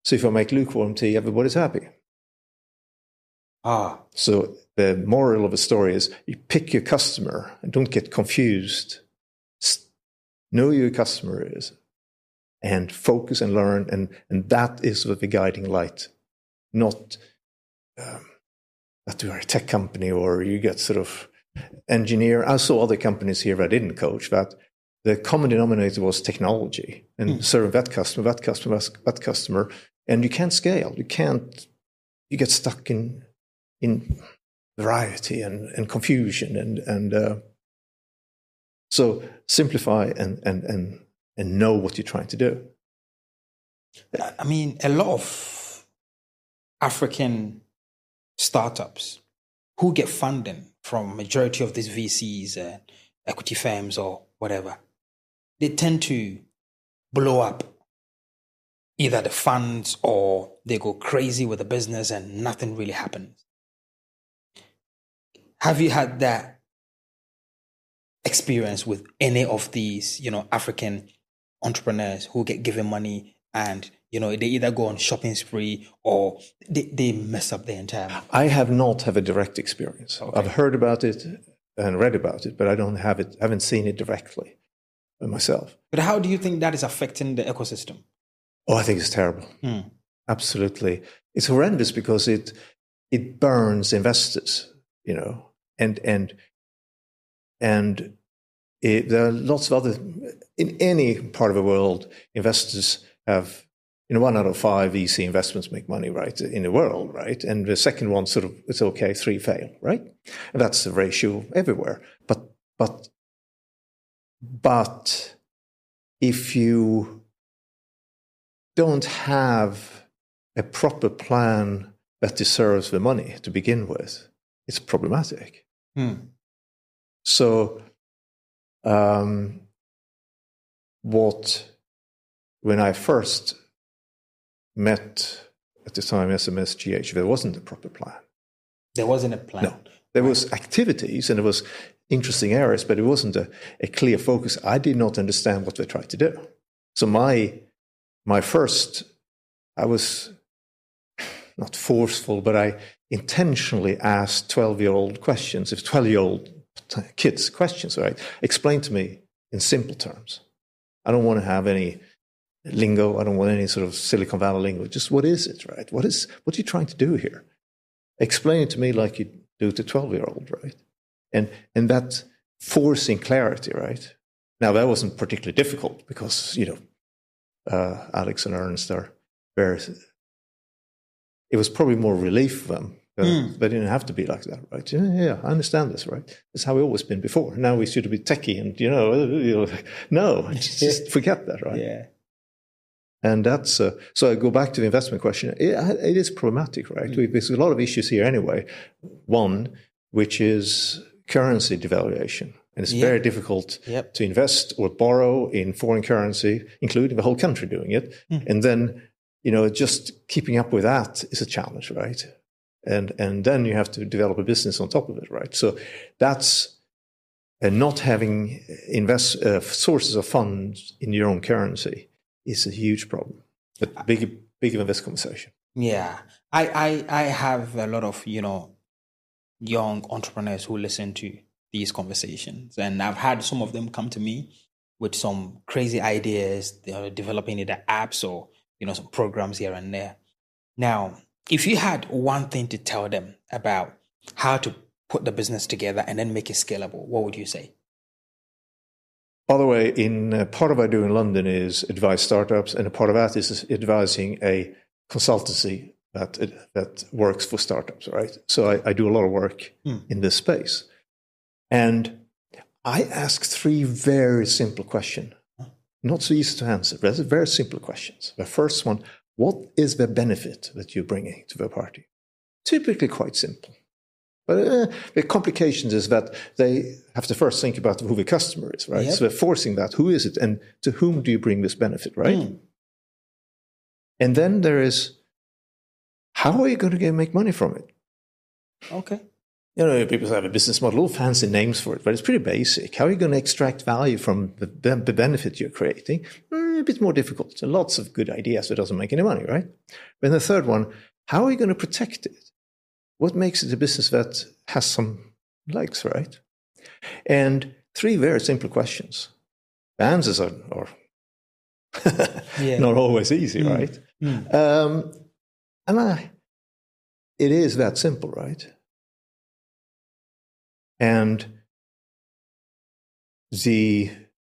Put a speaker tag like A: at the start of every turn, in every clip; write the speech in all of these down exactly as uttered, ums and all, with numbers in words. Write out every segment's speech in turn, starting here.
A: So if I make lukewarm tea, everybody's happy.
B: Ah.
A: So the moral of the story is you pick your customer and don't get confused. Know who your customer is and focus and learn. And, and that is what the guiding light, not um, that you are a tech company or you get sort of engineer. I saw other companies here that I didn't coach that the common denominator was technology and mm. serving that customer, that customer, that customer. And you can't scale. You can't, you get stuck in, in variety and, and confusion and, and, uh, so simplify and, and, and, and know what you're trying to do.
B: I mean, a lot of African startups who get funding from majority of these V Cs, uh, equity firms or whatever, they tend to blow up either the funds or they go crazy with the business and nothing really happens. Have you had that experience with any of these, you know, African entrepreneurs who get given money and, you know, they either go on shopping spree or they, they mess up the entire money?
A: I have not have a direct experience.
B: Okay.
A: I've heard about it and read about it, but I don't have it, haven't seen it directly myself.
B: But how do you think that is affecting the ecosystem?
A: Oh, I think it's terrible. Hmm. Absolutely. It's horrendous because it it burns investors, you know, and and and it, there are lots of other, in any part of the world, investors have, you know, one out of five V C investments make money, right, in the world, right? And the second one sort of, it's okay, three fail, right? And that's the ratio everywhere. But, but, but if you don't have a proper plan that deserves the money to begin with, it's problematic.
B: Hmm.
A: So, um, what, when I first met at the time S M S G H, there wasn't a proper plan.
B: There wasn't a plan?
A: No. There
B: right.
A: was activities and there was interesting areas, but it wasn't a, a clear focus. I did not understand what they tried to do. So my, my first, I was not forceful, but I intentionally asked twelve-year-old questions, if twelve-year-old kids questions, right? Explain to me in simple terms. I don't want to have any lingo. I don't want any sort of Silicon Valley lingo. Just what is it, right? What is, what are you trying to do here? Explain it to me like you do to twelve-year-old, right? And, and that forcing clarity, right? Now, that wasn't particularly difficult because, you know, uh, Alex and Ernst are very, it was probably more relief for them. Uh, mm. They didn't have to be like that, right? Yeah, yeah, I understand this, right? That's how we've always been before. Now we should be techie and, you know, you know no, just, just forget that, right?
B: Yeah.
A: And that's, uh, so I go back to the investment question. It, it is problematic, right? Mm. We, there's a lot of issues here anyway. One, which is currency devaluation. And it's yeah. very difficult
B: yep.
A: to invest or borrow in foreign currency, including the whole country doing it. Mm. And then, you know, just keeping up with that is a challenge, right? And and then you have to develop a business on top of it, right? So that's uh, not having invest uh, sources of funds in your own currency is a huge problem. But big, big of this conversation.
B: Yeah, I, I I have a lot of you know young entrepreneurs who listen to these conversations, and I've had some of them come to me with some crazy ideas. They are developing either apps or you know some programs here and there. Now, if you had one thing to tell them about how to put the business together and then make it scalable, what would you say?
A: By the way, in uh, part of what I do in London is advise startups, and a part of that is advising a consultancy that that works for startups, right? So I, I do a lot of work hmm. in this space. And I ask three very simple questions, not so easy to answer, but very simple questions. The first one, what is the benefit that you're bringing to the party? Typically quite simple. But uh, the complications is that they have to first think about who the customer is, right? Yep. So they're forcing that. Who is it? And to whom do you bring this benefit, right? Mm. And then there is, how are you going to get, make money from it?
B: Okay.
A: You know, people have a business model, all fancy names for it, but it's pretty basic. How are you going to extract value from the, the benefit you're creating? Mm, a bit more difficult. So lots of good ideas, but it doesn't make any money, right? Then the third one, how are you going to protect it? What makes it a business that has some legs, right? And three very simple questions. The answers are, are yeah. not always easy, mm. right? Mm. Um, and I, it is that simple, right? And the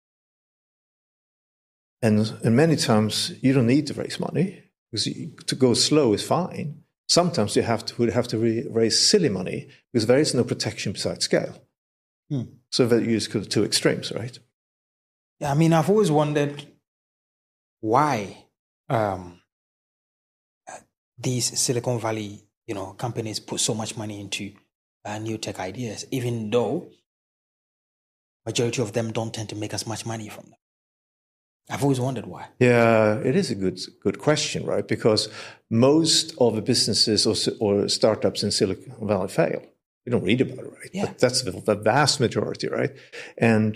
A: and, and many times you don't need to raise money because you, to go slow is fine. Sometimes you have to would have to re, raise silly money because there is no protection besides scale. Hmm. So that you just go to two extremes, right?
B: Yeah, I mean, I've always wondered why um, these Silicon Valley, you know, companies put so much money into Uh, new tech ideas, even though majority of them don't tend to make as much money from them. I've always wondered why.
A: Yeah, it is a good good question, right? Because most of the businesses or, or startups in Silicon Valley fail. You don't read about it, right?
B: Yeah.
A: But that's the, the vast majority, right? And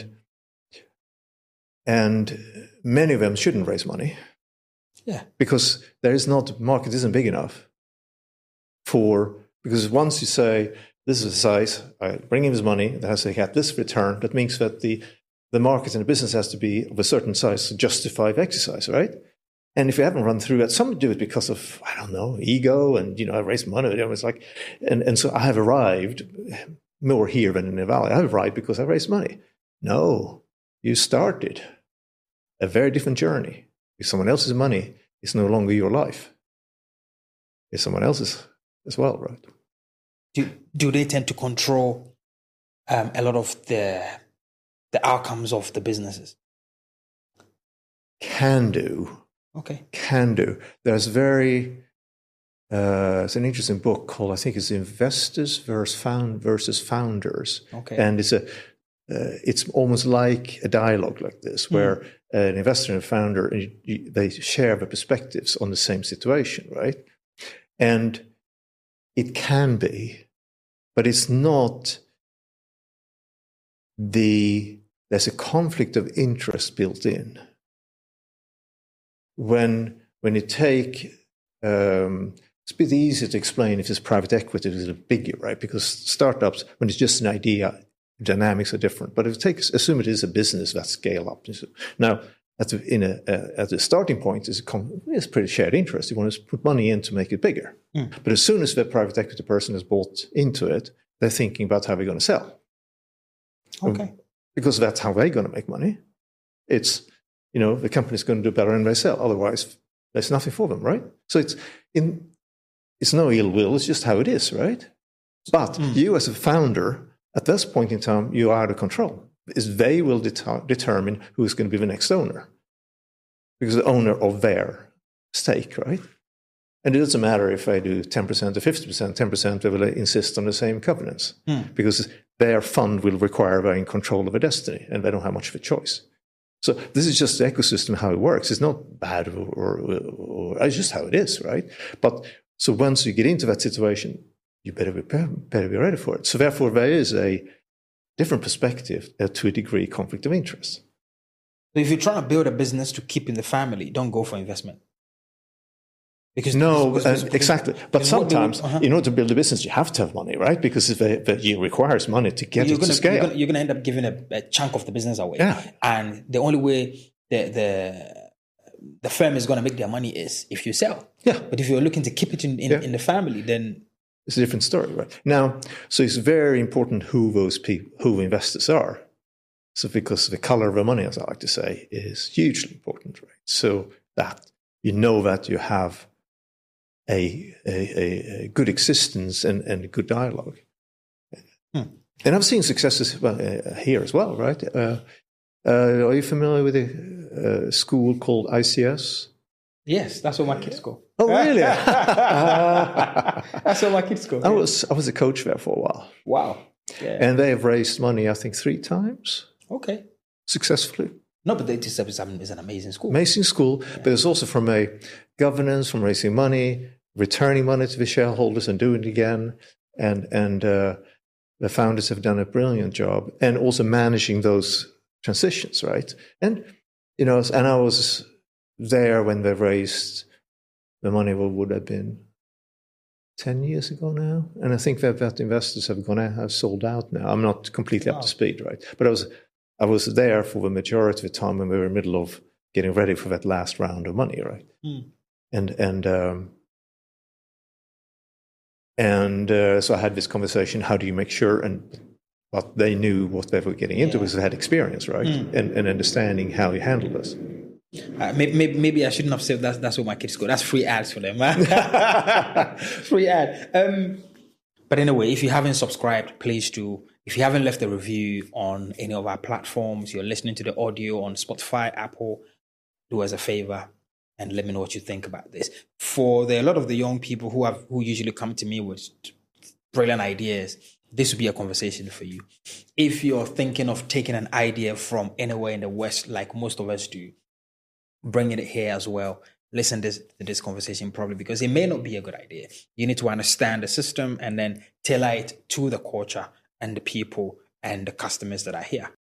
A: and many of them shouldn't raise money.
B: Yeah,
A: because there is not market isn't big enough for because once you say, this is the size, I bring him his money, that has to get this return, that means that the, the market and the business has to be of a certain size to justify the exercise, right? And if you haven't run through that, some do it because of, I don't know, ego and, you know, I raised money. You know, it's like, and, and so I have arrived more here than in the Valley. I've arrived because I raised money. No, you started a very different journey. If someone else's money is no longer your life, it's someone else's as well, right?
B: Do, do they tend to control um, a lot of the the outcomes of the businesses?
A: Can do.
B: Okay.
A: Can do. There's very, uh, it's an interesting book called, I think it's Investors versus, found, versus Founders.
B: Okay.
A: And it's a, uh, it's almost like a dialogue like this, where mm. an investor and a founder, you, you, they share the perspectives on the same situation, right? And it can be, but it's not the, there's a conflict of interest built in. When, when you take, um, it's a bit easier to explain if it's private equity, it's a little bigger, right? Because startups, when it's just an idea, dynamics are different. But if you take, assume it is a business that scale up. Now, at the, in a, uh, at the starting point, is a, it's pretty shared interest. You want to put money in to make it bigger. Mm. But as soon as the private equity person has bought into it, they're thinking about how they're going to sell.
B: Okay.
A: Um, because that's how they're going to make money. It's, you know, the company's going to do better than they sell. Otherwise, there's nothing for them, right? So it's in, it's no ill will. It's just how it is, right? But mm. you as a founder, at this point in time, you are out of control. Is they will det- determine who is going to be the next owner. Because the owner of their stake, right? And it doesn't matter if I do ten percent or fifty percent, ten percent, they will insist on the same covenants. Mm. Because their fund will require they're in control of their destiny, and they don't have much of a choice. So this is just the ecosystem, how it works. It's not bad, or, or, or it's just how it is, right? But so once you get into that situation, you better be, better be ready for it. So therefore, there is a different perspective uh, to a degree, conflict of interest.
B: So if you're trying to build a business to keep in the family, don't go for investment.
A: Because no, because, because, uh, exactly. But sometimes, uh-huh. in order to build a business, you have to have money, right? Because if it, it requires money to get
B: you're
A: it
B: gonna,
A: to scale.
B: You're going to end up giving a, a chunk of the business away.
A: Yeah.
B: And the only way the the, the firm is going to make their money is if you sell.
A: Yeah.
B: But if you're looking to keep it in, in, yeah. in the family, then...
A: It's a different story, right? Now, so it's very important who those people, who investors are. So because the color of the money, as I like to say, is hugely important, right? So that you know that you have a, a, a good existence and, and a good dialogue. Hmm. And I've seen successes well, uh, here as well, right? Uh, uh, are you familiar with a, a school called I C S?
B: Yes, that's what my kids go.
A: Oh, really?
B: That's what my kids go.
A: I was I was a coach there for a while.
B: Wow. Yeah.
A: And they have raised money, I think, three times.
B: Okay.
A: Successfully.
B: No, but they just is an amazing school.
A: Amazing school, yeah. But it's also from a governance, from raising money, returning money to the shareholders and doing it again. And, and uh, the founders have done a brilliant job, and also managing those transitions, right? And you know, and I was there when they raised the money. What would have been ten years ago now, and I think that, that investors have gone out, have sold out now. I'm not completely wow. up to speed, right? But I was I was there for the majority of the time when we were in the middle of getting ready for that last round of money, right? Mm. And and um, and uh, so I had this conversation. How do you make sure? And but they knew what they were getting into yeah. because they had experience, right? Mm. And, and understanding how you handle this.
B: Uh, maybe, maybe I shouldn't have said that's that's where my kids go. That's free ads for them. Free ad. Um, but anyway, if you haven't subscribed, please do. If you haven't left a review on any of our platforms, you're listening to the audio on Spotify, Apple, do us a favor and let me know what you think about this. For the, a lot of the young people who have who usually come to me with brilliant ideas, this will be a conversation for you. If you're thinking of taking an idea from anywhere in the West, like most of us do, bringing it here as well. Listen this, to this conversation probably because it may not be a good idea. You need to understand the system and then tailor it to the culture and the people and the customers that are here.